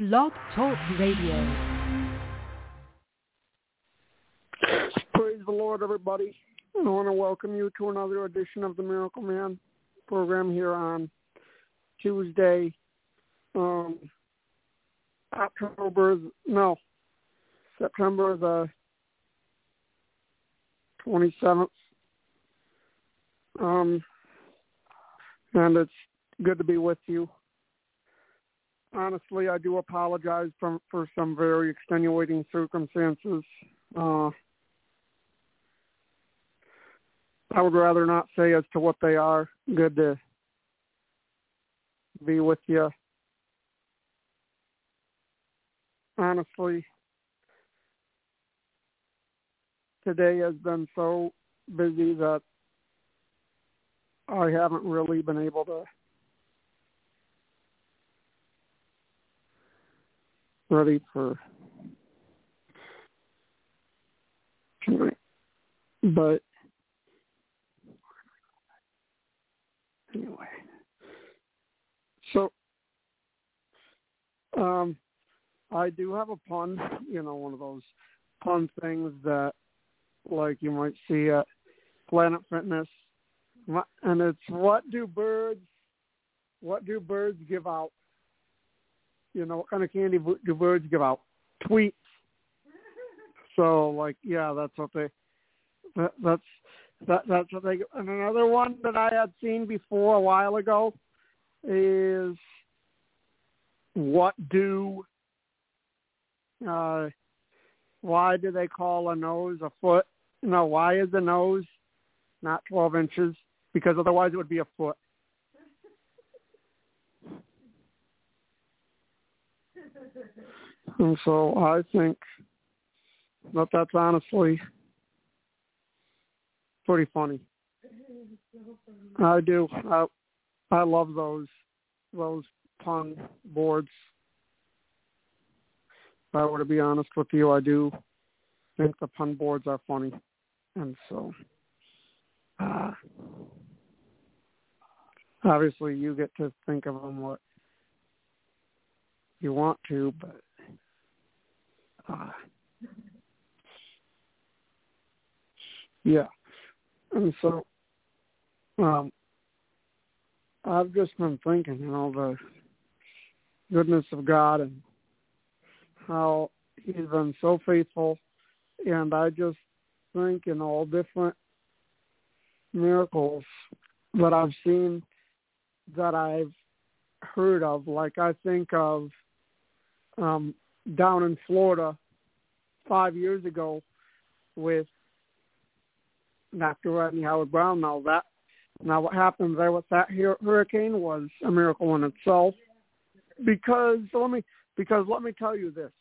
Blog Talk Radio. Praise the Lord, everybody. I want to welcome you to another edition of the Miracle Man program here on Tuesday, September the 27th. And it's good to be with you. Honestly, I do apologize for some very extenuating circumstances. I would rather not say as to what they are. Good to be with you. Honestly, today has been so busy that I haven't really been able to ready for tonight. But anyway, so I do have a pun, one of those pun things that like you might see at Planet Fitness. And it's what do birds give out? What kind of candy do birds give out? Tweets. So that's what that's what they. And another one that I had seen before a while ago is why do they call a nose a foot? No, why is the nose not 12 inches? Because otherwise it would be a foot. And so I think that that's honestly pretty funny. I do. I love those pun boards. If I were to be honest with you, I do think the pun boards are funny. And so obviously you get to think of them what you want to, but yeah. And so I've just been thinking, the goodness of God and how he's been so faithful. And I just think in all different miracles that I've seen, that I've heard of. Like I think of down in Florida 5 years ago with Dr. Rodney Howard-Browne. Now what happened there with that hurricane was a miracle in itself. Because let me tell you this.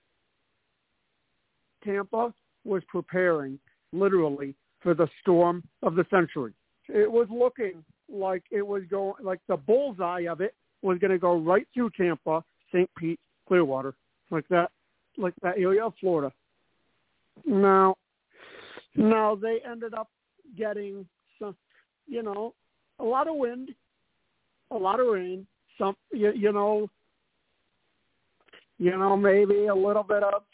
Tampa was preparing literally for the storm of the century. It was looking like it was going, like the bullseye of it was going to go right through Tampa, St. Pete, Clearwater, like that area of Florida. Now they ended up getting some, a lot of wind, a lot of rain, some, maybe a little bit of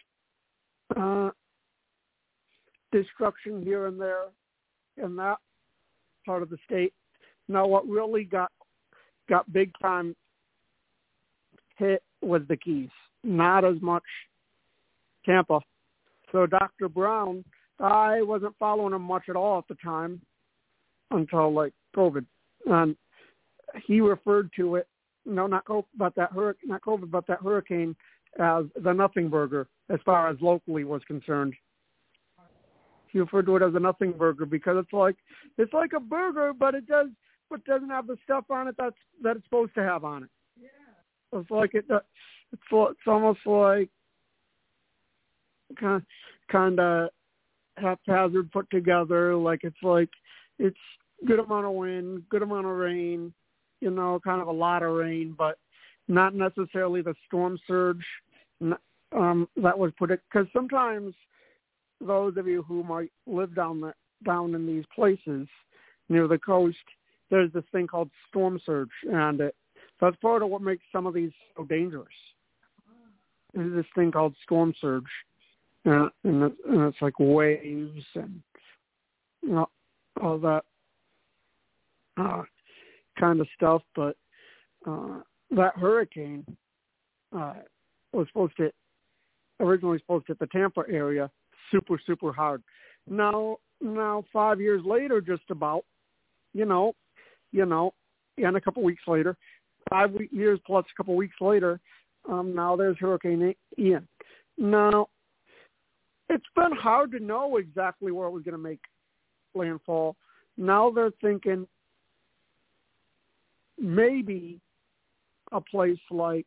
destruction here and there in that part of the state. Now, what really got big time hit was the Keys, not as much Tampa. So Dr. Brown, I wasn't following him much at all at the time until COVID, and he referred to it. Not COVID, but that hurricane as the nothing burger as far as locally was concerned. He referred to it as a nothing burger because it's like a burger, but doesn't have the stuff on it that it's supposed to have on it. Yeah. It's almost like kind of haphazard put together. It's good amount of wind, good amount of rain, kind of a lot of rain, but not necessarily the storm surge that was put it. Because sometimes those of you who might live down in these places near the coast, there's this thing called storm surge, and that's part of what makes some of these so dangerous. this thing called storm surge, and it's like waves and all that kind of stuff. But that hurricane was originally supposed to hit the Tampa area super, super hard. Now 5 years later, just about, and a couple weeks later, 5 years plus a couple weeks later, now there's Hurricane Ian. Now, it's been hard to know exactly where it was going to make landfall. Now they're thinking maybe a place like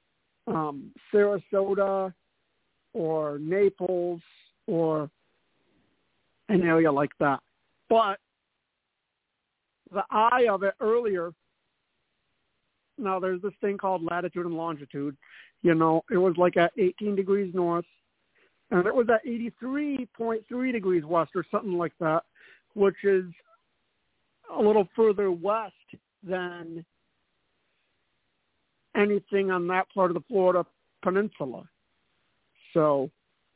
Sarasota or Naples or an area like that. But the eye of it earlier, now there's this thing called latitude and longitude. It was like at 18 degrees north, and it was at 83.3 degrees west or something like that, which is a little further west than anything on that part of the Florida peninsula. So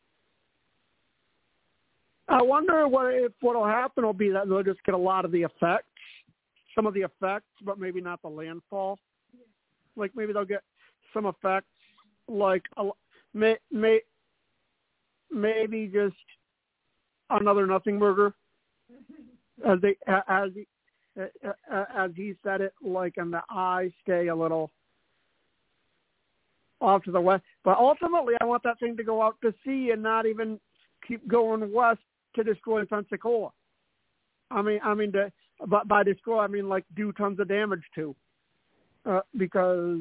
I wonder what'll happen will be that they'll just get a lot of the effects, some of the effects, but maybe not the landfall. Like maybe they'll get some effects, like maybe just another nothing burger, as he said it, like, and the eye stay a little off to the west. But ultimately, I want that thing to go out to sea and not even keep going west to destroy Pensacola. But by destroy, I mean like do tons of damage to, because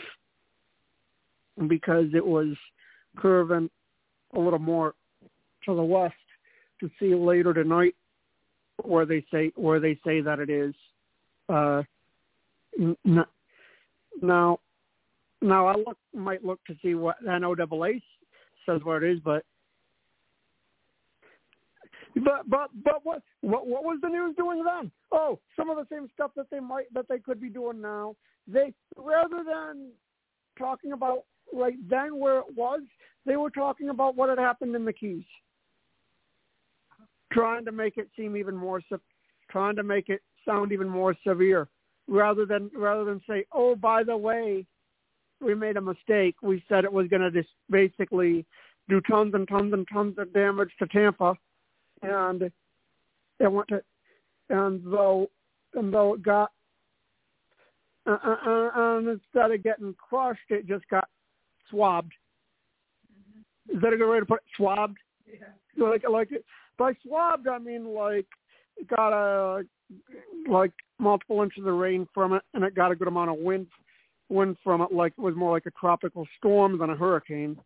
it was curving a little more to the west to see later tonight where they say that it is. Now I might look to see what NOAA says where it is, but what was the news doing then? Oh, some of the same stuff that they could be doing now. They, rather than talking about right then where it was, they were talking about what had happened in the Keys, trying to make it seem even more, trying to make it sound even more severe, rather than say, oh, by the way, we made a mistake. We said it was going to just basically do tons and tons and tons of damage to Tampa, and it went to, and though it got, and instead of getting crushed, it just got swabbed. Is that a good way to put it? Swabbed? Yeah. Like it. By swabbed, I mean like it got multiple inches of rain from it, and it got a good amount of wind from it. Like it was more like a tropical storm than a hurricane.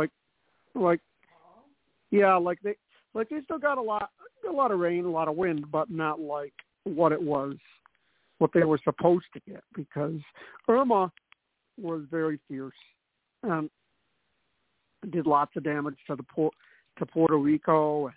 They still got a lot of rain, a lot of wind, but not like what they were supposed to get, because Irma was very fierce and did lots of damage to Puerto Rico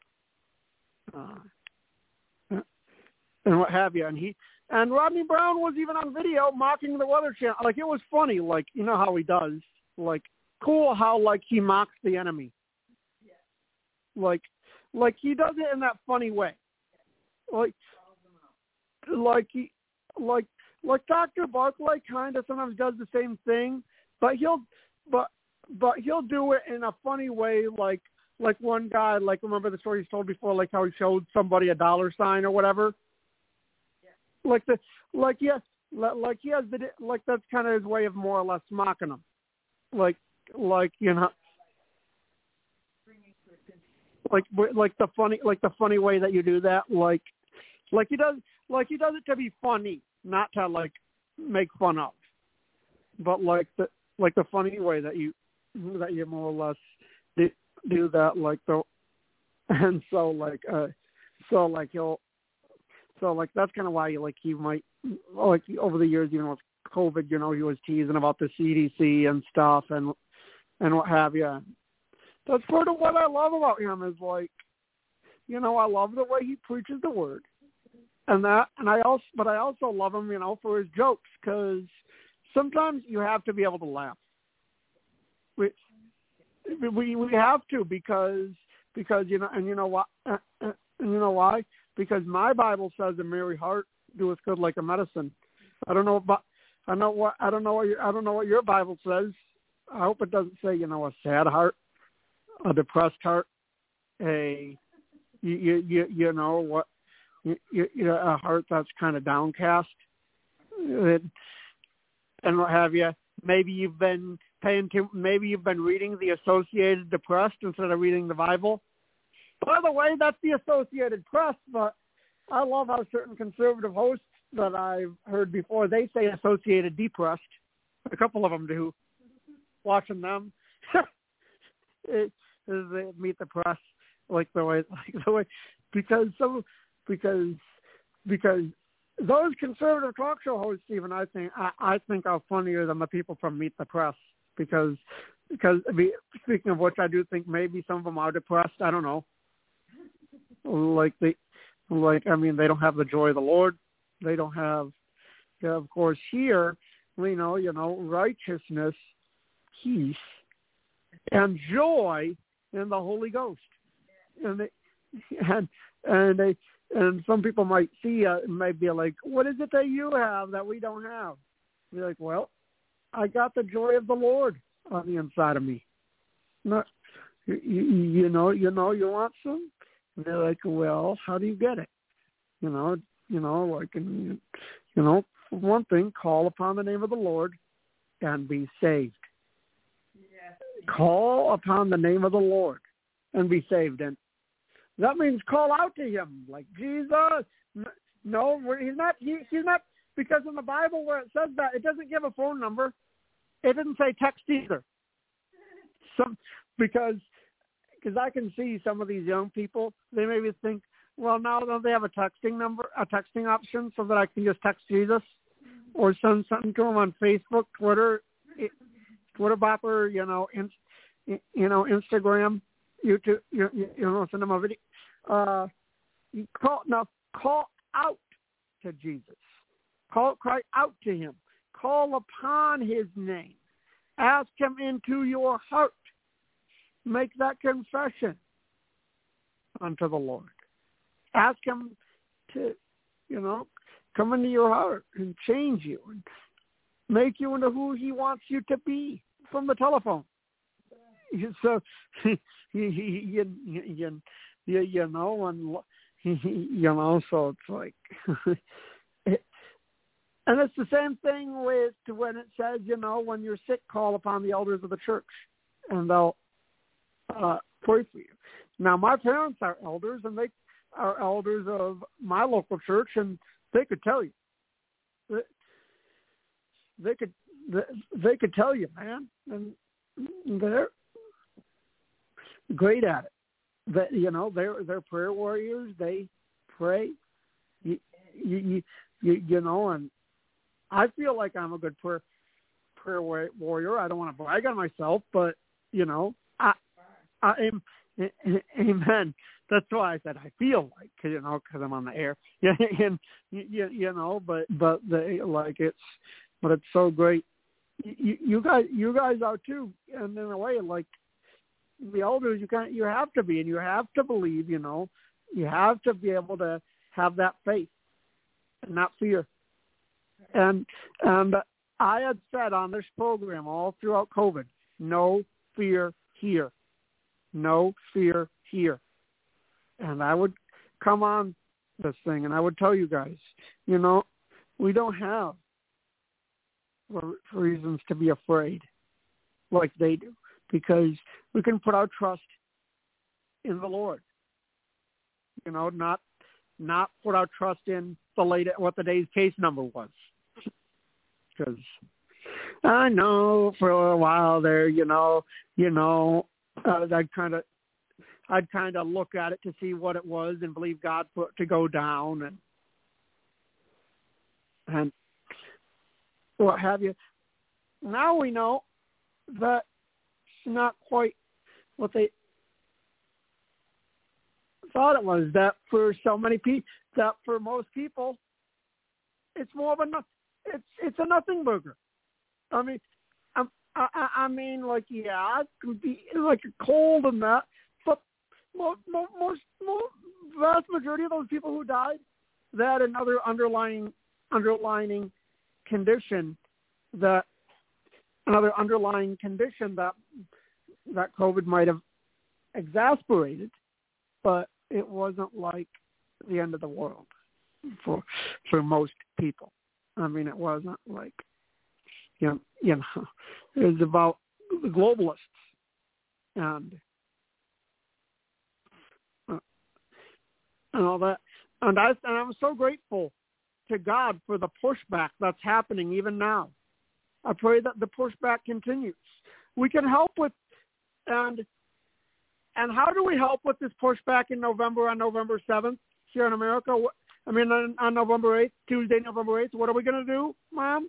and what have you. And Rodney Brown was even on video mocking the Weather Channel. Like, it was funny. Like, you know how he does. Like, cool how, like, he mocks the enemy. Yeah. Like he does it in that funny way. Like Dr. Barclay kind of sometimes does the same thing, but he'll do it in a funny way. Like one guy, like, remember the story he's told before, like how he showed somebody a dollar sign or whatever. Yeah. That's kind of his way of more or less mocking them. Like the funny way that you do that, like he does it to be funny, not to like make fun of, but like the funny way that you more or less do that, that's kind of why he might, like, over the years, with COVID, he was teasing about the CDC and stuff and what have you. That's part of what I love about him is, like, I love the way he preaches the word, but I also love him, for his jokes, because sometimes you have to be able to laugh. we have to because you know why? Because my Bible says a merry heart doeth good like a medicine. I don't know what your Bible says. I hope it doesn't say a sad heart, a depressed heart, a a heart that's kind of downcast, and what have you. Maybe you've been reading the Associated Press instead of reading the Bible. By the way, that's the Associated Press, but I love how certain conservative hosts that I've heard before, they say Associated Depressed. A couple of them do. Watching them, they Meet the Press, because those conservative talk show hosts, even I think are funnier than the people from Meet the Press. Because speaking of which, I do think maybe some of them are depressed. I don't know. They don't have the joy of the Lord. They don't have, of course, here we know, righteousness, peace, and joy in the Holy Ghost. And some people might see, might be like, what is it that you have that we don't have? Be like, well, I got the joy of the Lord on the inside of me. Not, you want some? And they're like, well, how do you get it? For one thing, call upon the name of the Lord and be saved. Yes. Call upon the name of the Lord and be saved. And that means call out to him like, Jesus. No, he's not, because in the Bible where it says that, it doesn't give a phone number. It didn't say text either. Because I can see some of these young people, they maybe think, well, now don't they have a texting option so that I can just text Jesus or send something to him on Facebook, Twitter Bopper, Instagram, YouTube, send them a video. Call out to Jesus. Cry out to him. Call upon his name. Ask him into your heart. Make that confession unto the Lord. Ask him to, come into your heart and change you and make you into who he wants you to be from the telephone. So, so it's like, and it's the same thing with when it says, when you're sick, call upon the elders of the church, and they'll pray for you. Now, my parents are elders, and they are elders of my local church, and they could tell you. They could tell you, man, and they're great at it. They're prayer warriors. They pray. And I feel like I'm a good prayer warrior. I don't want to brag on myself, but I am. Amen. That's why I said I feel like, because I'm on the air. Yeah, and but it's so great. You guys are too, and in a way, like the elders, you have to be, and you have to believe. You have to be able to have that faith and not fear. And I had said on this program all throughout COVID, no fear here. No fear here. And I would come on this thing and I would tell you guys, we don't have reasons to be afraid like they do, because we can put our trust in the Lord. Not put our trust in what the day's case number was. Because I know for a while there, I'd kind of look at it to see what it was and believe God for it to go down and what have you. Now we know that it's not quite what they thought it was. That for so many people, that for most people, it's more of it's a nothing burger. I mean, I mean, like, yeah, it can be like a cold and that, but most vast majority of those people who died, they had another underlining condition that COVID might have exasperated, but it wasn't like the end of the world for most people. I mean, it wasn't like, you know, it was about the globalists and all that. And I'm so grateful to God for the pushback that's happening even now. I pray that the pushback continues. We can help with, and how do we help with this pushback in November, on November 7th here in America? I mean, on November 8th, Tuesday, November 8th, what are we going to do, Mom?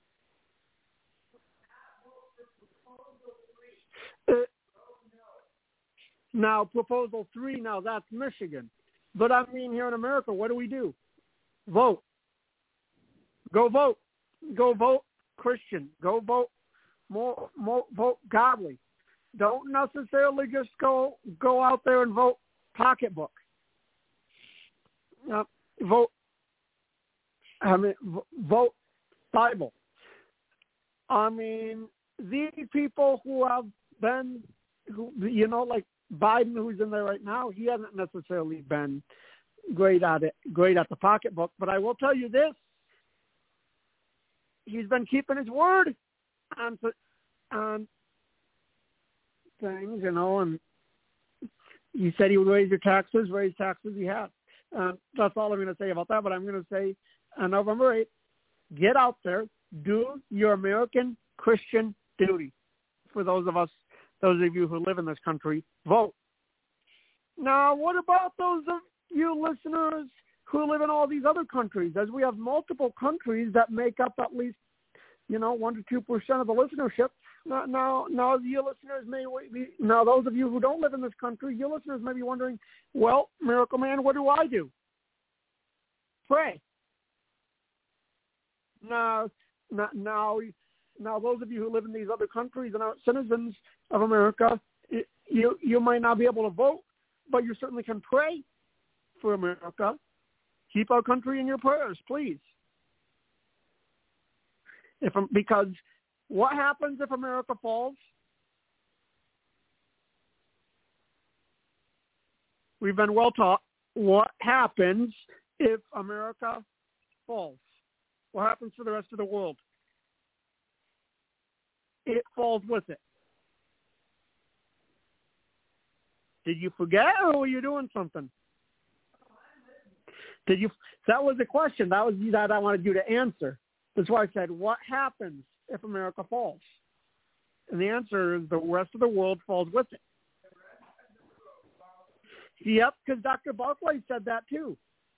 Now, Proposal 3, now that's Michigan. But I mean, here in America, what do? Vote. Go vote. Go vote Christian. Go vote more vote godly. Don't necessarily just go out there and vote pocketbook. Vote Bible. I mean, these people who have been, like Biden, who's in there right now, he hasn't necessarily been great at the pocketbook. But I will tell you this: he's been keeping his word on things, and he said he would raise taxes. He has. That's all I'm going to say about that. But I'm going to say on November 8th, get out there, do your American Christian duty. For those of you who live in this country, vote. Now, what about those of you listeners who live in all these other countries? As we have multiple countries that make up at least, 1 to 2% of the listenership. Now, your listeners those of you who don't live in this country, your listeners may be wondering, well, Miracle Man, what do I do? Pray. Now, those of you who live in these other countries and aren't citizens of America, you might not be able to vote, but you certainly can pray for America. Keep our country in your prayers, please. Because what happens if America falls? We've been well taught. What happens if America falls? What happens to the rest of the world? It falls with it. Did you forget, or were you doing something? That was the question. That was that I wanted you to answer. That's why I said, what happens if America falls? And the answer is the rest of the world falls with it. Yep, because Dr. Barclay said that too.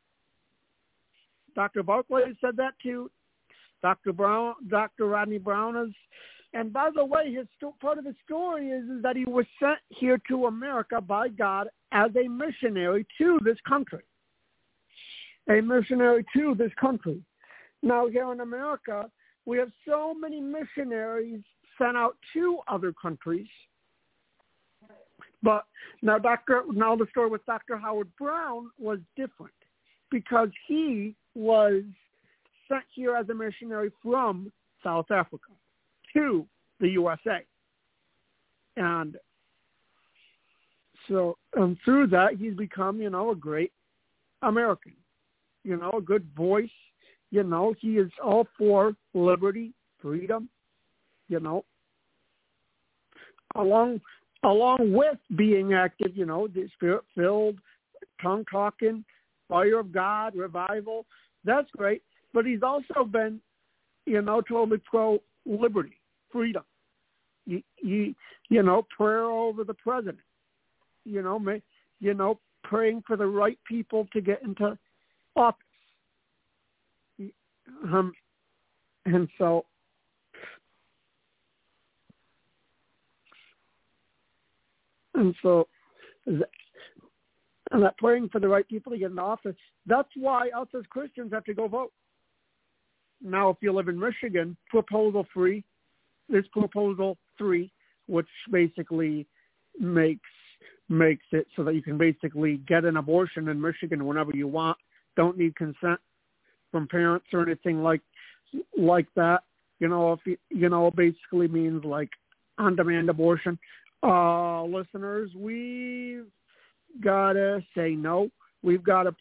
Dr. Barclay said that too. Dr. Rodney Brown is. And by the way, part of his story is that he was sent here to America by God as a missionary to this country. A missionary to this country. Now, here in America, we have so many missionaries sent out to other countries. But now the story with Dr. Howard Brown was different because he was sent here as a missionary from South Africa to the USA. And so through that, he's become, a great American, a good voice. He is all for liberty, freedom, along with being active, the spirit-filled, tongue-talking, fire of God, revival. That's great. But he's also been, totally pro-liberty, freedom. Prayer over the president, praying for the right people to get into office. And that praying for the right people to get in office, that's why us as Christians have to go vote. Now, if you live in Michigan, Proposal 3, this proposal 3, which basically makes it so that you can basically get an abortion in Michigan whenever you want. Don't need consent from parents or anything like that. If basically means like on-demand abortion. Listeners, we've got to say no. We've got to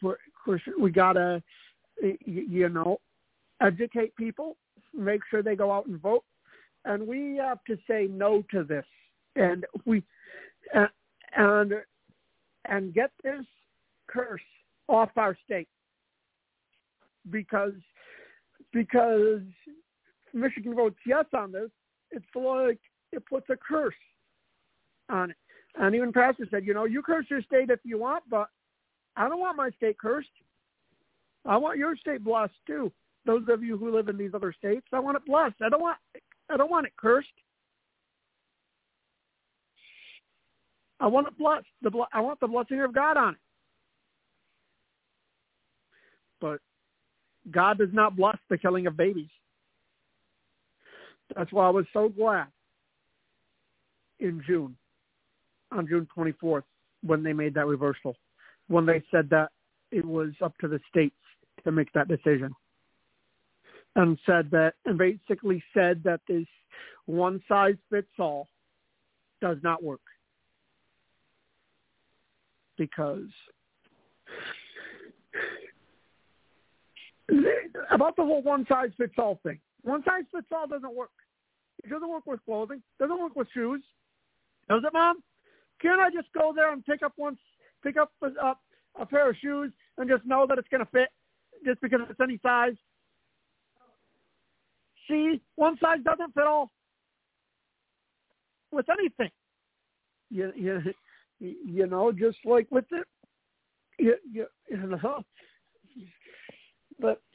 educate people, make sure they go out and vote, and we have to say no to this. And and get this curse off our state, because Michigan votes yes on this, it's like it puts a curse on it. And even Pastor said, you curse your state if you want, but I don't want my state cursed. I want your state blessed too. Those of you who live in these other states, I want it blessed. I don't want it cursed. I want it blessed. I want the blessing of God on it. But God does not bless the killing of babies. That's why I was so glad on June 24th, when they made that reversal, when they said that it was up to the states to make that decision, and basically said that this one size fits all does not work, because about the whole one size fits all thing. One size fits all doesn't work. It doesn't work with clothing. Doesn't work with shoes. Does it, Mom? Can't I just go there and pick up a pair of shoes and just know that it's going to fit just because it's any size? See, one size doesn't fit all with anything. Just like with it. But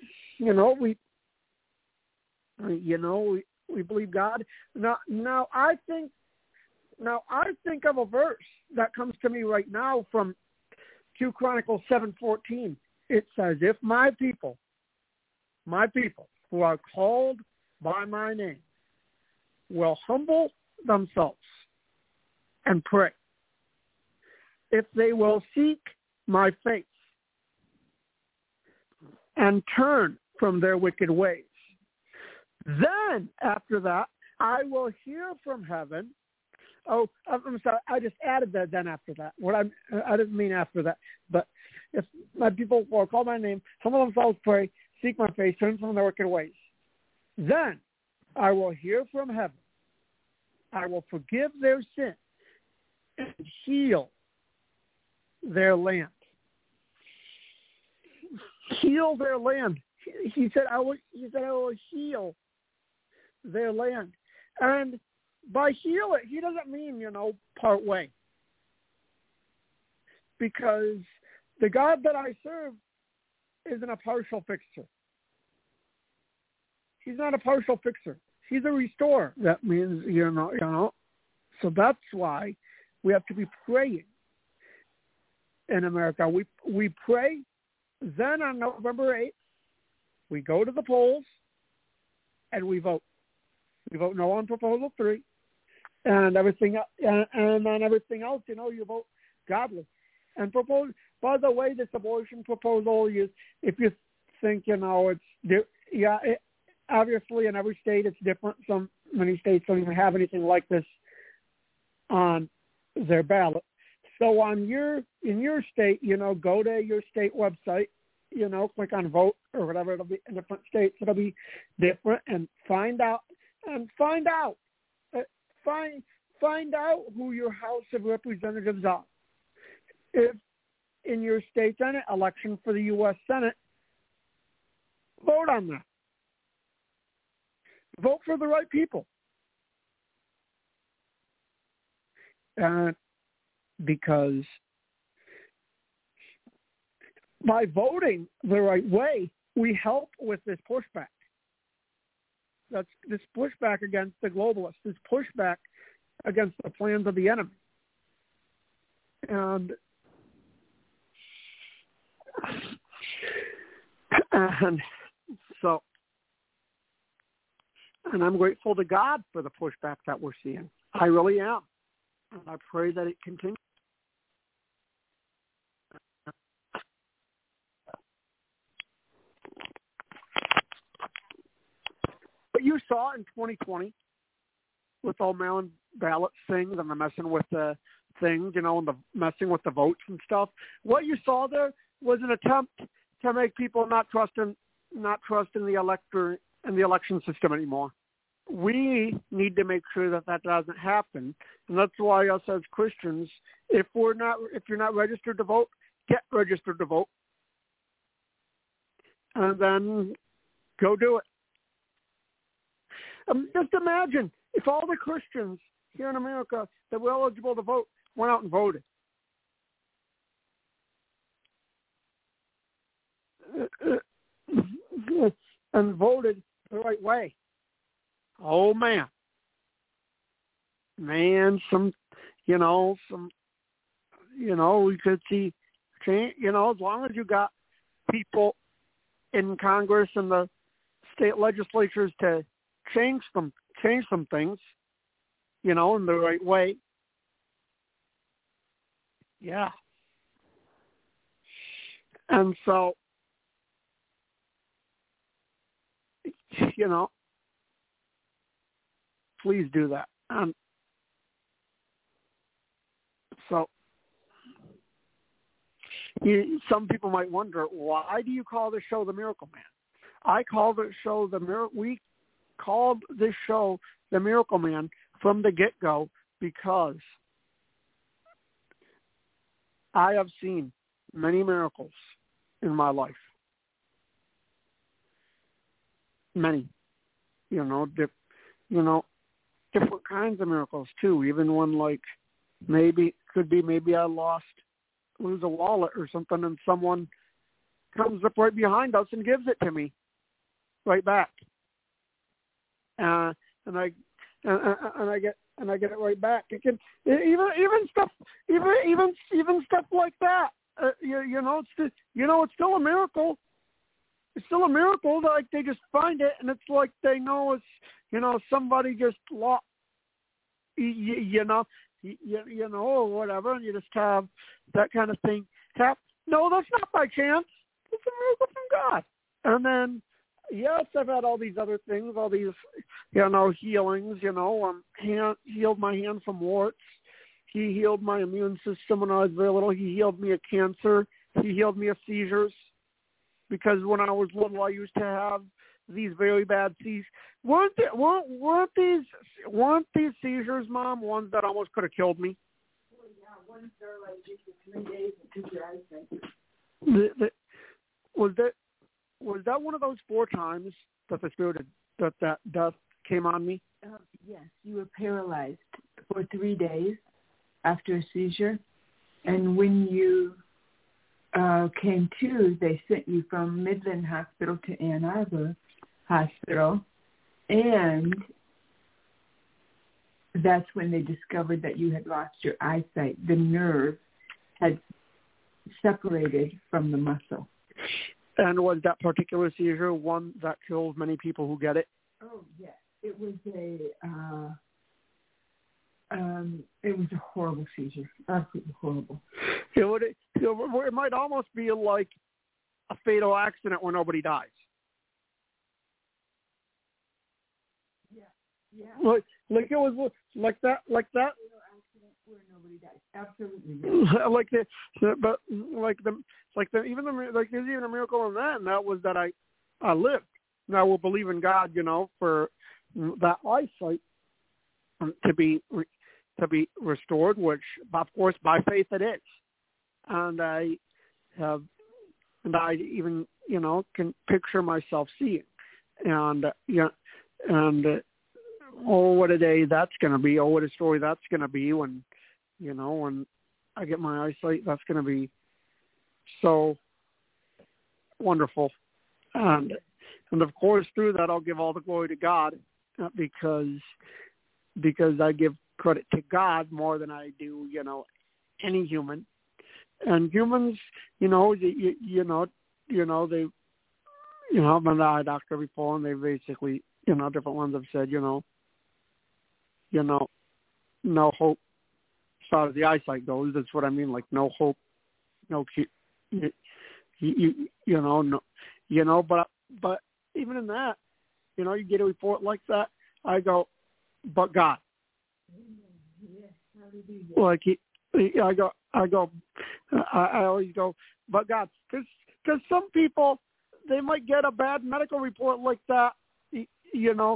we believe God. Now I think of a verse that comes to me right now from 2 Chronicles 7:14. It says, "If my people who are called by my name will humble themselves and pray, if they will seek my face and turn from their wicked ways, then after that I will hear from heaven." Oh, I'm sorry. I just added that then after that. I didn't mean after that. But if my people will call my name, humble themselves, pray, seek my face, turn from their wicked ways, then I will hear from heaven. I will forgive their sin and heal their land. Heal their land. He said, I will heal their land. And by heal it, he doesn't mean, part way. Because the God that I serve isn't a partial fixer. He's not a partial fixer. He's a restorer. That means, So that's why we have to be praying in America. We pray. Then on November 8th, we go to the polls and we vote. We vote no on Proposal 3, and everything, and on everything else, you vote godly. And by the way, this abortion proposal, if you think, obviously in every state it's different. Many states don't even have anything like this on their ballot. So in your state, go to your state website, click on vote or whatever. It'll be in different states. It'll be different, and find out who your House of Representatives are. If in your state Senate election for the U.S. Senate, vote on that. Vote for the right people. Because by voting the right way, we help with this pushback. That's this pushback against the globalists, this pushback against the plans of the enemy. And so And I'm grateful to God for the pushback that we're seeing. I really am. And I pray that it continues. But you saw in 2020 with all mail-in ballot things and the messing with the things, and the messing with the votes and stuff. What you saw there was an attempt to make people not trust in the elector and the election system anymore. We need to make sure that that doesn't happen, and that's why us as Christians, if you're not registered to vote, get registered to vote, and then go do it. Just imagine if all the Christians here in America that were eligible to vote went out and voted. And voted the right way. Oh man, we could see change. As long as you got people in Congress and the state legislatures to change some things, in the right way. Yeah. And so, please do that. So, some people might wonder, why do you call this show The Miracle Man? I call this show we called this show The Miracle Man from the get-go because I have seen many miracles in my life. Many, different kinds of miracles too. Even when maybe I lose a wallet or something, and someone comes up right behind us and gives it to me right back. And I get it right back. It can even stuff like that. It's still a miracle. It's still a miracle that they just find it, and it's like they know it's somebody just lost, or whatever, and you just have that kind of thing happen. No, that's not by chance. It's a miracle from God. And then, yes, I've had all these other things, all these, healings, healed my hand from warts. He healed my immune system when I was very little. He healed me of cancer. He healed me of seizures. Because when I was little, I used to have these very bad seizures. Weren't these seizures, Mom, ones that almost could have killed me? Well, yeah, ones that are like just for 3 days and took your eyesight. Was that one of those 4 times that the spirit that death came on me? Yes, you were paralyzed for 3 days after a seizure, and when you came to, they sent you from Midland Hospital to Ann Arbor Hospital, and that's when they discovered that you had lost your eyesight. The nerve had separated from the muscle. And was that particular seizure one that kills many people who get it? Oh, yes. It was a horrible seizure, absolutely horrible. It might almost be like a fatal accident where nobody dies. Yeah. Like it was like that. Fatal accident where nobody dies. Absolutely. There's even a miracle in that, and that was that I lived. Now we'll believe in God, for that eyesight to be restored, which of course by faith it is. And I even can picture myself seeing, and oh, what a day that's going to be! Oh, what a story that's going to be when I get my eyesight. That's going to be so wonderful, and of course through that I'll give all the glory to God, because I give credit to God more than I do any human. And humans, they, I've been an eye doctor before, and they basically different ones have said, no hope as far as the eyesight goes. That's what I mean, like no hope, no cure. But even in that, you get a report like that, I go, but God. Like I always go, but God, because some people, they might get a bad medical report like that, and even though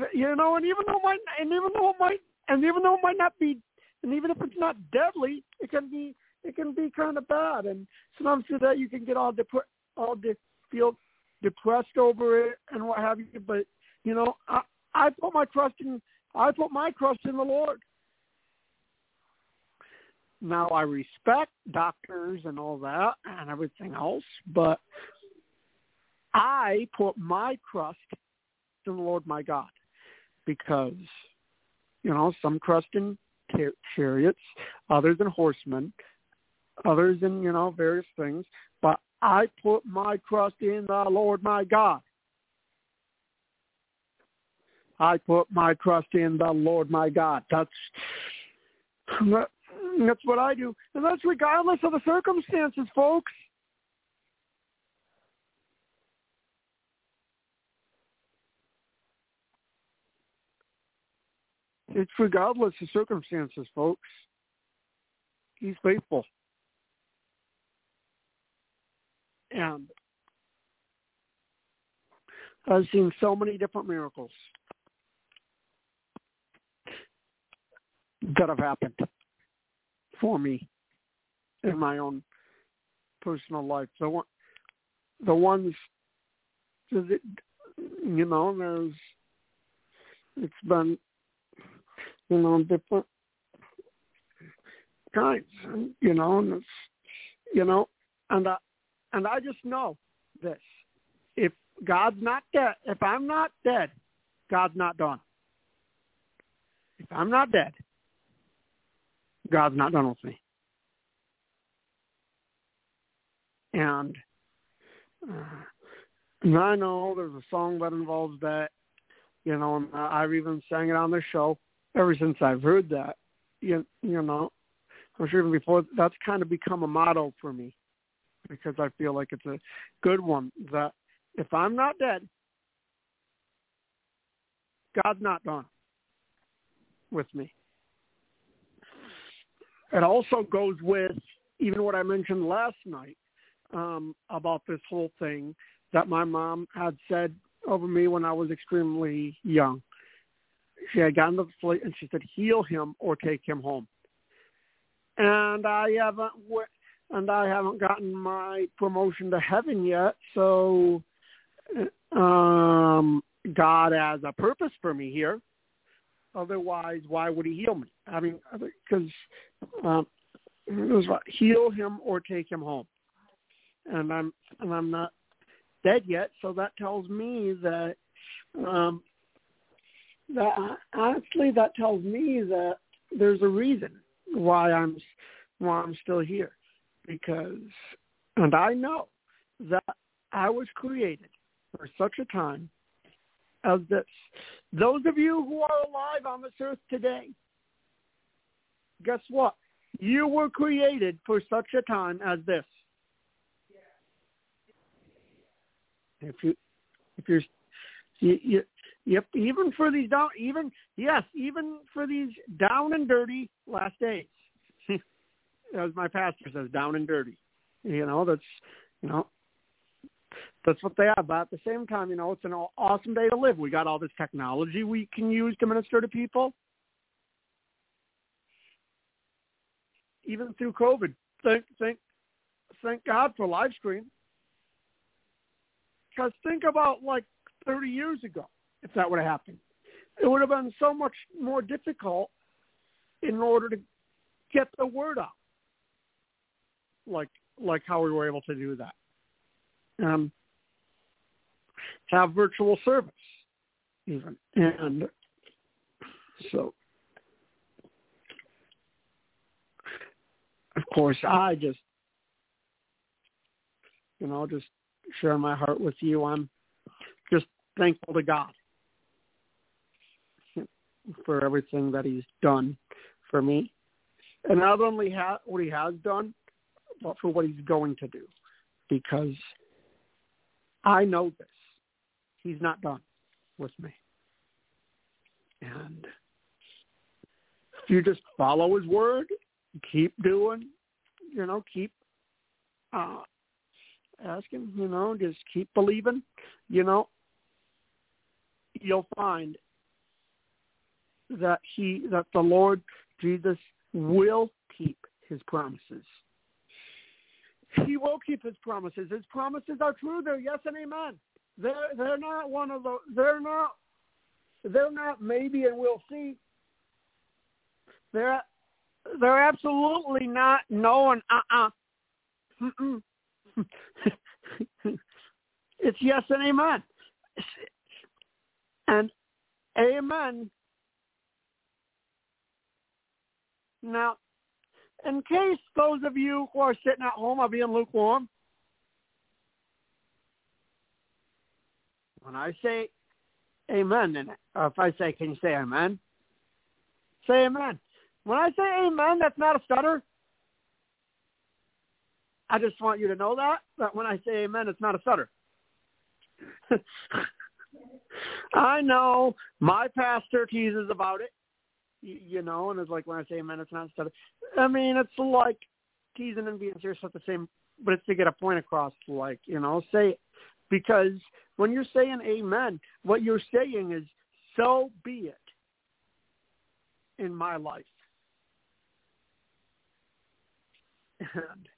it might not be, and even if it's not deadly, it can be kind of bad, and sometimes for that you can get feel depressed over it and what have you. But I put my trust in the Lord. Now I respect doctors and all that and everything else, but I put my trust in the Lord my God, because some trust in chariots, others in horsemen, others in various things, but I put my trust in the Lord my God. I put my trust in the Lord my God. That's what I do, and that's regardless of the circumstances, folks. It's regardless of circumstances, folks. He's faithful. And I've seen so many different miracles that have happened for me in my own personal life. The ones, it's been, different kinds, and it's, and I just know this: if God's not dead, if I'm not dead, God's not done. If I'm not dead, God's not done with me. And I know there's a song that involves that, and I've even sang it on the show ever since I've heard that. I'm sure even before, that's kind of become a motto for me, because I feel like it's a good one, that if I'm not dead, God's not done with me. It also goes with even what I mentioned last night about this whole thing that my mom had said over me when I was extremely young. She had gotten to the flight and she said, "Heal him or take him home." And I haven't gotten my promotion to heaven yet, so God has a purpose for me here. Otherwise, why would he heal me? I mean, because it was like, heal him or take him home. And I'm not dead yet, so that tells me that that tells me that there's a reason why I'm still here, and I know that I was created for such a time as this. Those of you who are alive on this earth today, guess what? You were created for such a time as this. Even for these down and dirty last days, as my pastor says, down and dirty. That's what they are. But at the same time, it's an awesome day to live. We got all this technology we can use to minister to people. Even through COVID, thank God for live stream. Because think about 30 years ago, if that would have happened. It would have been so much more difficult in order to get the word out, like how we were able to do that. Have virtual service, even. And so, of course, I just share my heart with you. I'm just thankful to God for everything that he's done for me. And not only what he has done, but for what he's going to do. Because I know this. He's not done with me. And if you just follow his word, keep doing, keep asking, just keep believing, you'll find that the Lord Jesus will keep his promises. He will keep his promises. His promises are true. They're yes and amen. They're not one of those. They're not maybe and we'll see. They're absolutely not no and It's yes and amen. And amen. Now, in case those of you who are sitting at home are being lukewarm, when I say amen, and if I say, can you say amen? Say amen. When I say amen, that's not a stutter. I just want you to know that when I say amen, it's not a stutter. I know my pastor teases about it, and it's like when I say amen, it's not a stutter. I mean, it's like teasing and being serious at the same, but it's to get a point across, say it. Because when you're saying amen, what you're saying is, so be it in my life. And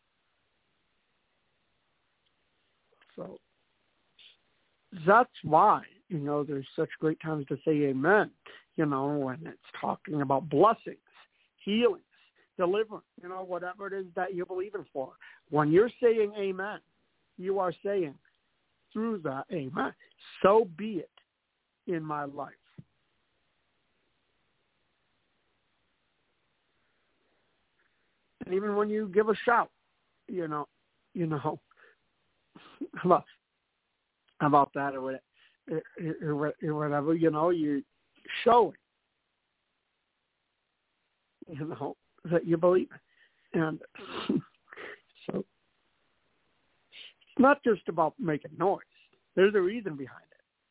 so that's why, there's such great times to say amen, when it's talking about blessings, healings, deliverance, whatever it is that you're believing for. When you're saying amen, you are saying through that amen, so be it in my life. And even when you give a shout, about that or whatever, you're showing, that you believe. And so it's not just about making noise. There's a reason behind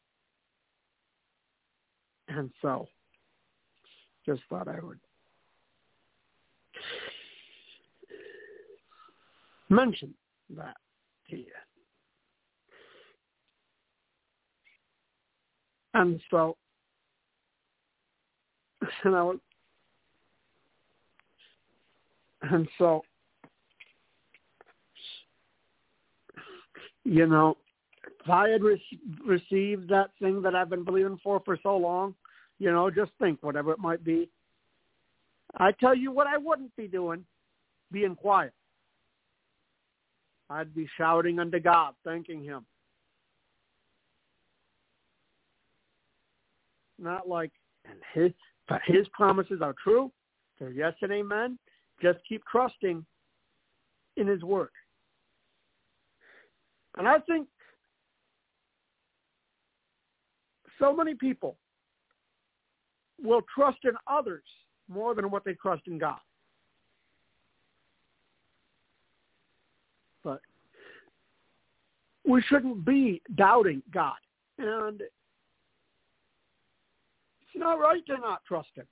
it. And so just thought I would mention that to you. And so, if I had received that thing that I've been believing for so long, just think, whatever it might be. I tell you what I wouldn't be doing, being quiet. I'd be shouting unto God, thanking him. Not like, but his promises are true. They're yes and amen. Just keep trusting in his word. And I think so many people will trust in others more than what they trust in God. But we shouldn't be doubting God. And it's not right to not trust him.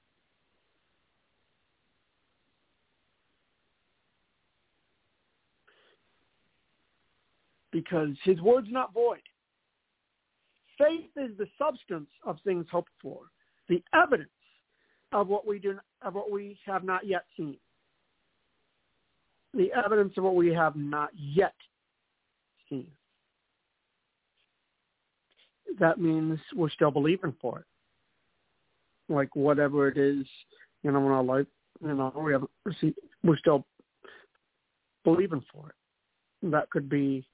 Because his word's not void. Faith is the substance of things hoped for, the evidence of what we have not yet seen. The evidence of what we have not yet seen. That means we're still believing for it. Like whatever it is, in our life, we haven't received, we're still believing for it. And that could be,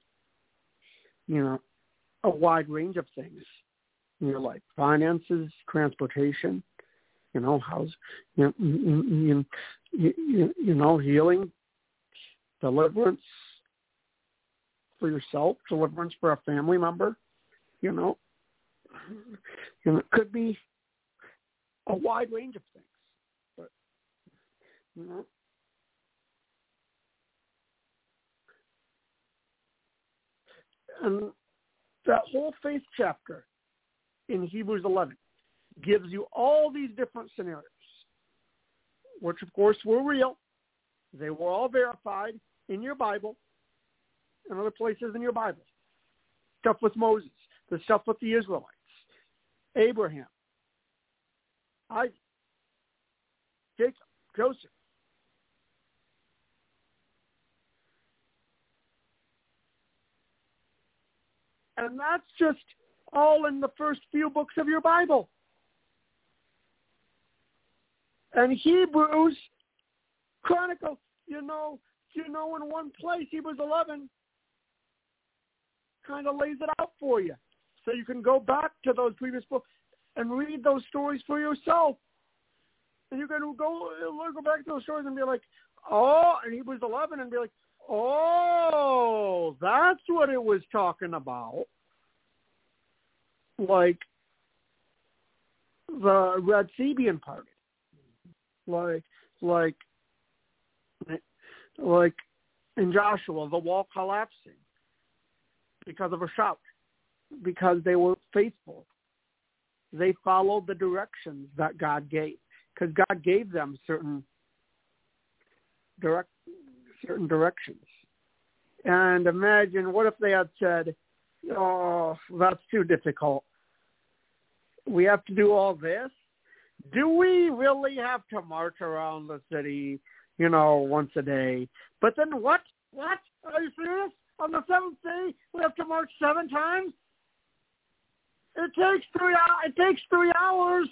a wide range of things in your life: finances, transportation, house, healing, deliverance for yourself, deliverance for a family member, it could be a wide range of things. But, you know. And that whole faith chapter in Hebrews 11 gives you all these different scenarios, which of course were real. They were all verified in your Bible and other places in your Bible. Stuff with Moses, the stuff with the Israelites, Abraham, Isaac, Jacob, Joseph. And that's just all in the first few books of your Bible. And Hebrews Chronicle, in one place, Hebrews 11 kind of lays it out for you. So you can go back to those previous books and read those stories for yourself. And you can go back to those stories and be like, oh, in Hebrews 11 and be like, oh, that's what it was talking about. Like the Red Sea being parted. Like in Joshua, the wall collapsing because of a shout, because they were faithful. They followed the directions that God gave, because God gave them certain directions. And imagine, what if they had said, oh, that's too difficult. We have to do all this? Do we really have to march around the city, once a day? But then what? What? Are you serious? On the seventh day, we have to march 7 times? It takes 3 hours.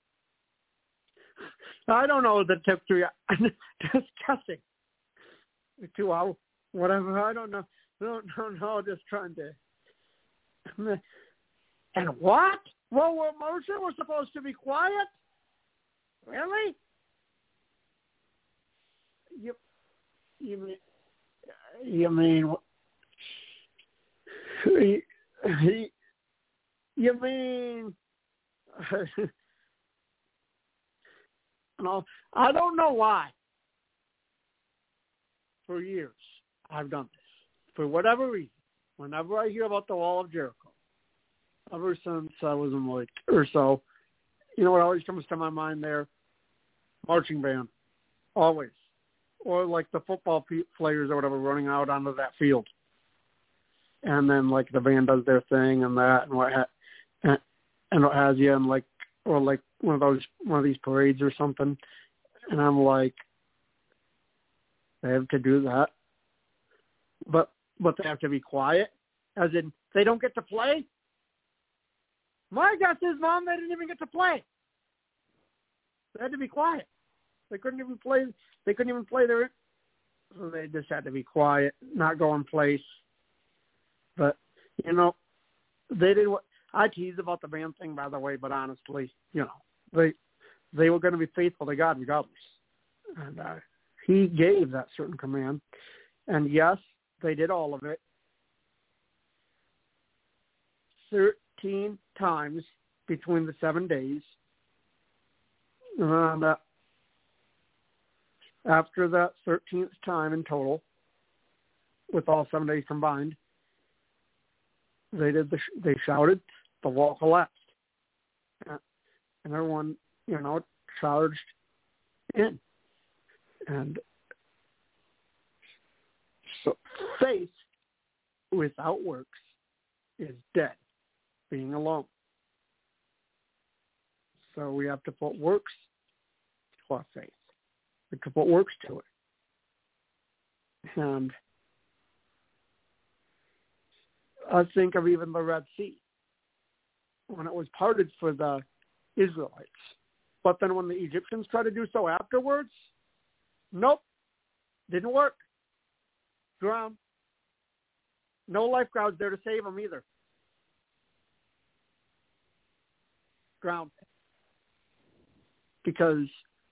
I don't know if it took 3 hours. Just guessing. 2 hours, whatever. I don't know. Don't know. Just trying to. And what? Well, we're marching. We're supposed to be quiet. Really? You mean? No, I don't know why. For years, I've done this. For whatever reason, whenever I hear about the Wall of Jericho, ever since I was in or so, what always comes to my mind there? Marching band. Always. Or like the football players or whatever running out onto that field. And then like the band does their thing and that and what have you, and or one of these parades or something. And I'm like, they have to do that. But they have to be quiet. As in, they don't get to play? My guess is, Mom, they didn't even get to play. They had to be quiet. They couldn't even play. They couldn't even play their. So they just had to be quiet, not go in place. But they did what I tease about the band thing, by the way. But honestly, they were going to be faithful to God regardless, and He gave that certain command. And yes, they did all of it. 13 times between the 7 days. And after that 13th time in total, with all 7 days combined, they shouted, the wall collapsed. And everyone, charged in. And so faith without works is dead, being alone. So we have to put works to our faith. We have to put works to it. And I think of even the Red Sea, when it was parted for the Israelites. But then when the Egyptians tried to do so afterwards, nope, didn't work. Drowned. No lifeguards there to save them either. Drowned. Because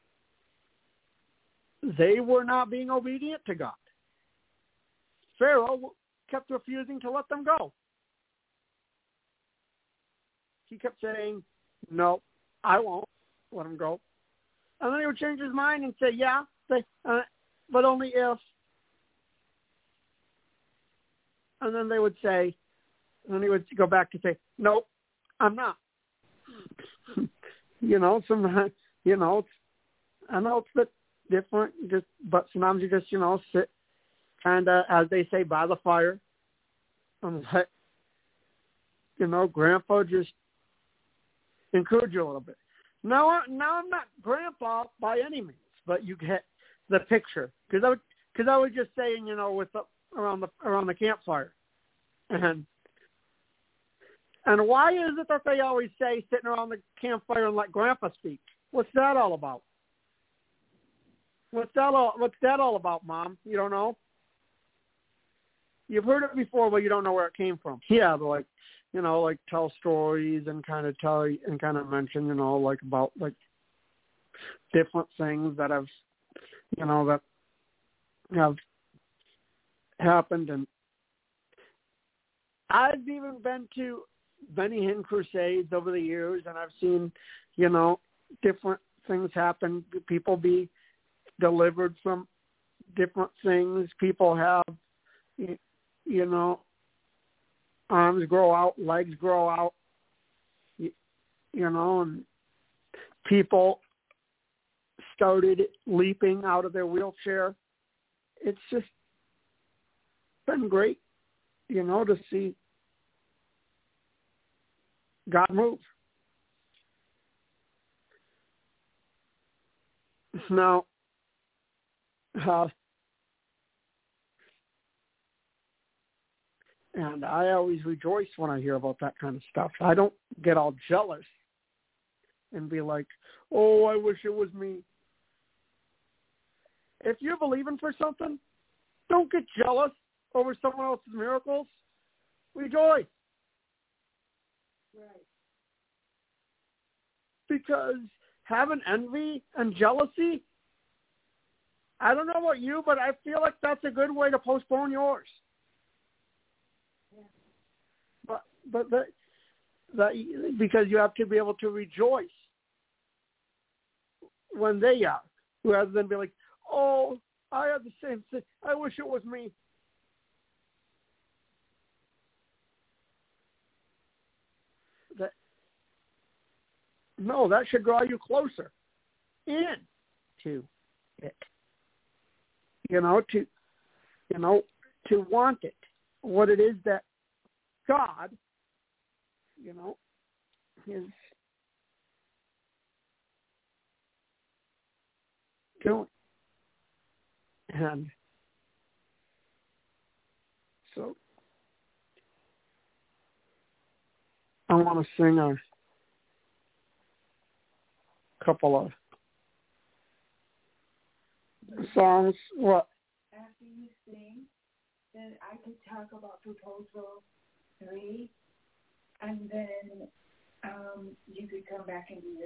they were not being obedient to God. Pharaoh kept refusing to let them go. He kept saying, no, I won't. let him go. And then he would change his mind and say, yeah, but only if. And then they would say, and then he would go back to say, nope, I'm not. Sometimes, I know it's a bit different, but sometimes you just, sit kind of, as they say, by the fire and let, Grandpa just encourage you a little bit. Now I'm not Grandpa by any means, but you get the picture. Because I was just saying, with around the campfire, and why is it that they always say sitting around the campfire and let Grandpa speak? What's that all about? What's that all about, Mom? You don't know? You've heard it before, but you don't know where it came from. Yeah, but tell stories and kind of mention, about different things that have, that have happened. And I've even been to Benny Hinn crusades over the years, and I've seen, different things happen. People be delivered from different things. People have, arms grow out, legs grow out, and people started leaping out of their wheelchair. It's just been great, to see God move. Now, and I always rejoice when I hear about that kind of stuff. I don't get all jealous and be like, oh, I wish it was me. If you're believing for something, don't get jealous over someone else's miracles. Rejoice. Right. Because having envy and jealousy, I don't know about you, but I feel like that's a good way to postpone yours. Yeah. But that because you have to be able to rejoice when they are, rather than be like, oh, I have the same thing. I wish it was me. That should draw you closer into it. To want it. What it is that God, is doing. And so I want to sing a couple of songs. What? After you sing, then I could talk about proposal 3, and then you could come back and do your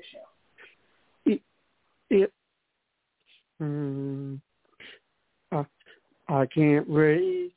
show. I can't wait.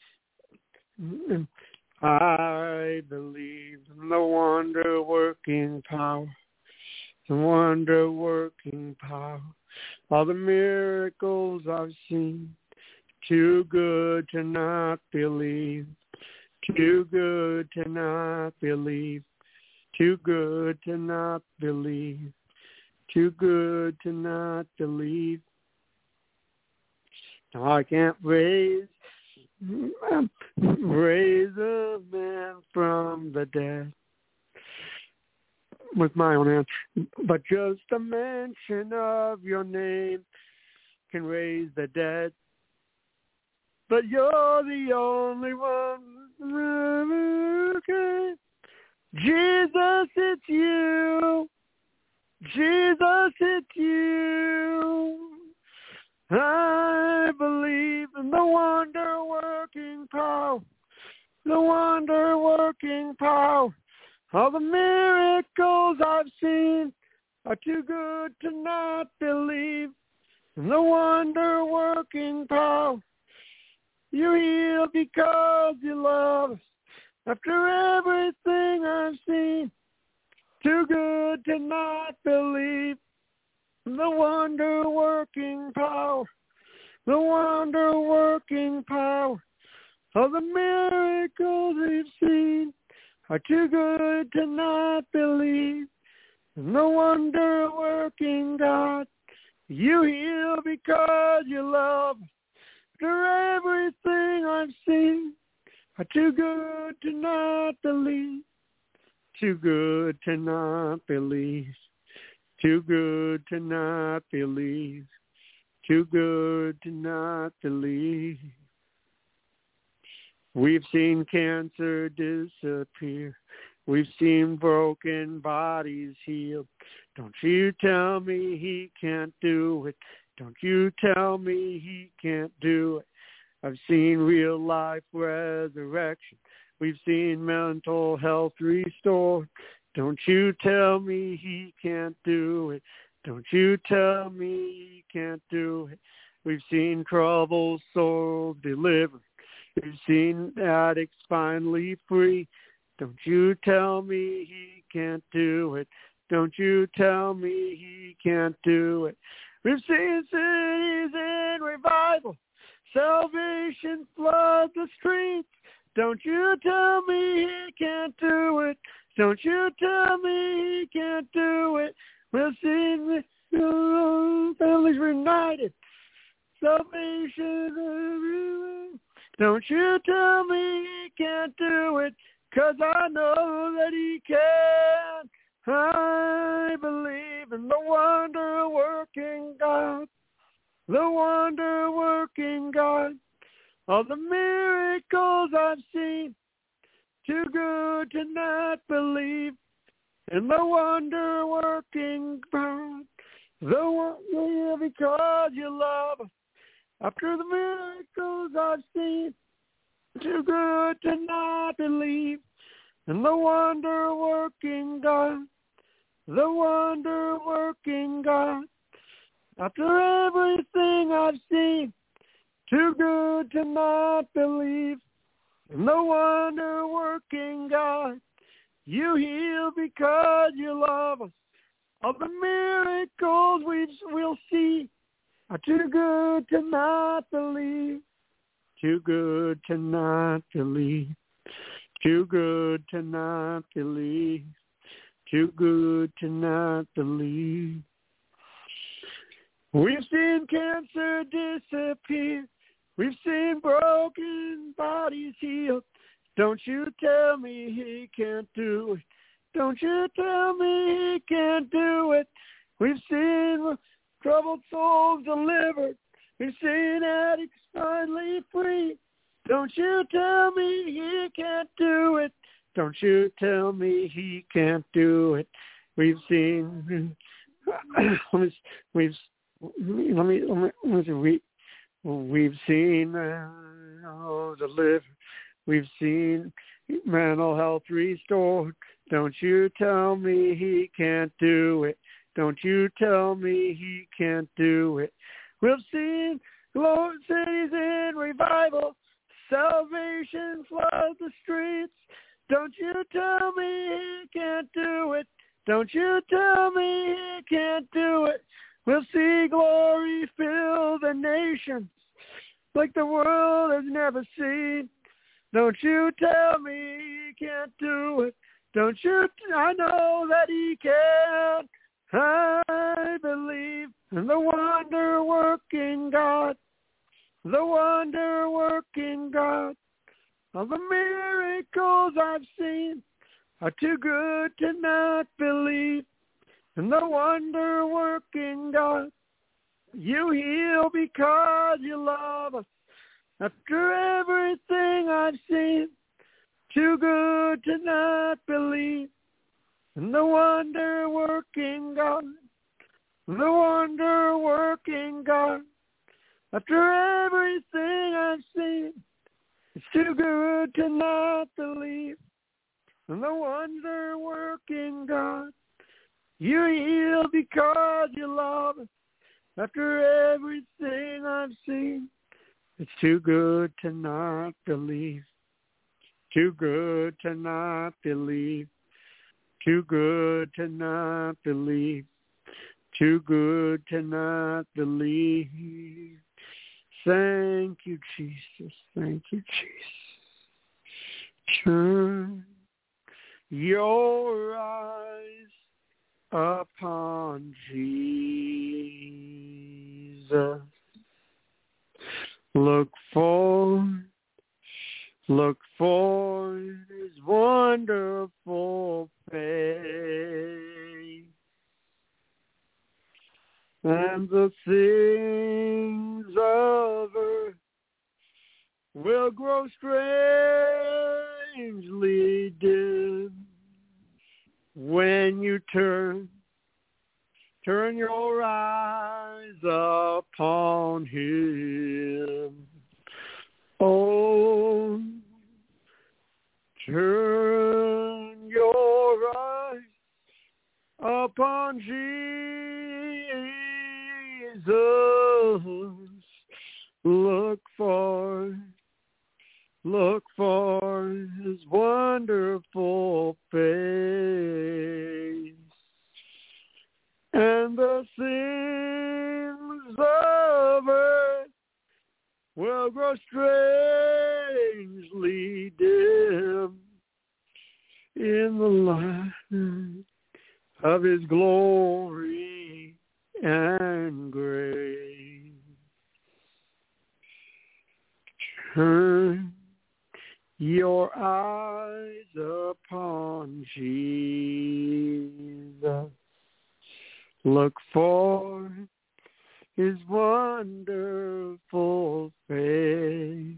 I believe in the wonder-working power. The wonder-working power. All the miracles I've seen. Too good to not believe. Too good to not believe. Too good to not believe. Too good to not believe. I can't raise a man from the dead with my own hands, but just a mention of your name can raise the dead. But you're the only one who can. Jesus, it's you. Jesus, it's you. I believe in the wonder-working power. The wonder-working power. All the miracles I've seen are too good to not believe in the wonder-working power. You heal because you love us. After everything I've seen, too good to not believe the wonder-working power, the wonder-working power of the miracles we've seen are too good to not believe. And the wonder-working God, you heal because you love. After everything I've seen, are too good to not believe. Too good to not believe. Too good to not believe. Too good to not believe. We've seen cancer disappear. We've seen broken bodies healed. Don't you tell me he can't do it. Don't you tell me he can't do it. I've seen real life resurrection. We've seen mental health restored. Don't you tell me he can't do it. Don't you tell me he can't do it. We've seen troubled souls delivered. We've seen addicts finally free. Don't you tell me he can't do it. Don't you tell me he can't do it. We've seen cities in revival. Salvation flood the streets. Don't you tell me he can't do it. Don't you tell me he can't do it. We've seen families reunited. Salvation everywhere. Don't you tell me he can't do it, 'cause I know that he can. I believe in the wonder-working God, the wonder-working God. All the miracles I've seen, too good to not believe in the wonder-working God. The wonder because you love us. After the miracles I've seen, too good to not believe in the wonder-working God. The wonder-working God. After everything I've seen, too good to not believe in the wonder-working God. You heal because you love us. All the miracles we'll see are too good to not believe. Too good to not believe. Too good to not believe. Too good to not believe. We've seen cancer disappear. We've seen broken bodies healed. Don't you tell me he can't do it. Don't you tell me he can't do it. We've seen troubled souls delivered. We've seen addicts finally free. Don't you tell me he can't do it. Don't you tell me he can't do it. We've seen. We've seen delivered. We've seen mental health restored. Don't you tell me he can't do it. Don't you tell me he can't do it. We've seen glowing cities in revival. Salvation flood the streets. Don't you tell me he can't do it. Don't you tell me he can't do it. We'll see glory fill the nations like the world has never seen. Don't you tell me he can't do it. Don't you? I know that he can. I believe in the wonder-working God, the wonder-working God. All the miracles I've seen are too good to not believe in the wonder-working God. You heal because you love us. After everything I've seen, too good to not believe in the wonder-working God, the wonder-working God. After everything I've seen, it's too good to not believe in the wonder-working God. You heal because you love us. After everything I've seen, it's too good to not believe. Too good to not believe. Too good to not believe. too good to not believe. Thank you, Jesus. Thank you, Jesus. Turn your eyes upon Jesus. Look for his wonderful face, and the things of earth will grow strangely dim when you turn your eyes upon him. Oh, turn your eyes upon Jesus. Look for his wonderful face, and the things of earth will grow strangely dim in the light of his glory and grace. Turn your eyes upon Jesus. Look for his wonderful face,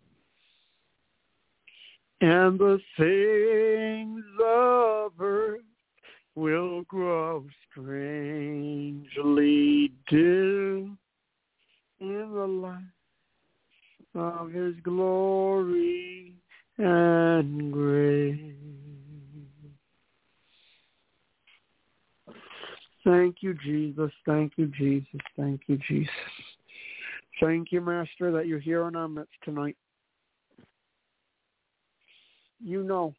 and the things of earth will grow strangely dim in the light of his glory and grace. Thank you, Jesus. Thank you, Jesus. Thank you, Jesus. Thank you, Master, that you're here in our midst tonight. You know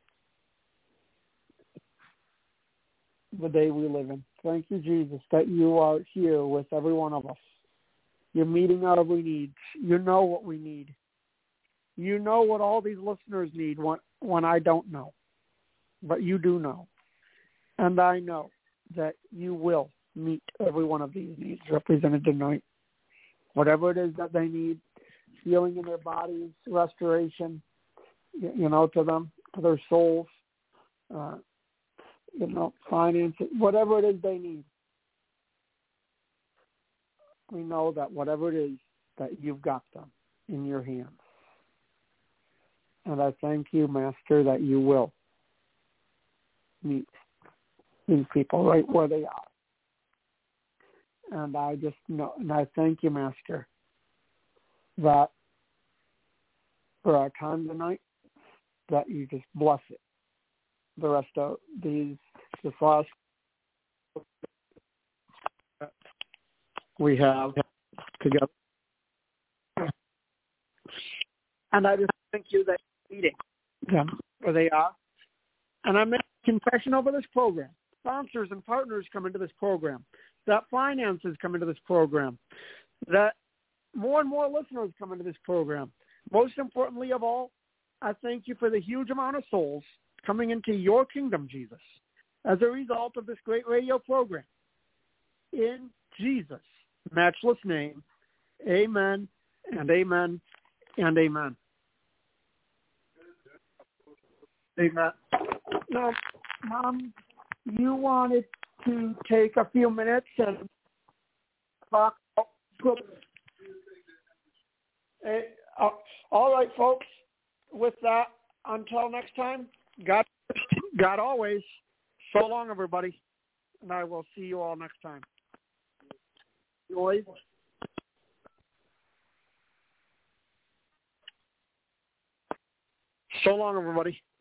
the day we live in. Thank you, Jesus, that you are here with every one of us. You're meeting our every needs. You know what we need. You know what all these listeners need when I don't know. But you do know. And I know that you will meet every one of these needs represented tonight. Whatever it is that they need, healing in their bodies, restoration, to them, to their souls, finances, whatever it is they need. We know that whatever it is, that you've got them in your hands. And I thank you, Master, that you will meet these people right where they are. And I just know, and I thank you, Master, that for our time tonight, that you just bless it. The rest of this last we have together. And I just thank you that you're meeting them where they are. And I make a confession over this program. Sponsors and partners come into this program. That finances come into this program. That more and more listeners come into this program. Most importantly of all, I thank you for the huge amount of souls coming into your kingdom, Jesus, as a result of this great radio program. In Jesus' matchless name, amen and amen and amen. Amen. Now, Mom, you wanted to take a few minutes and talk. All right, folks. With that, until next time, God always. So long, everybody. And I will see you all next time. Joy. So long, everybody.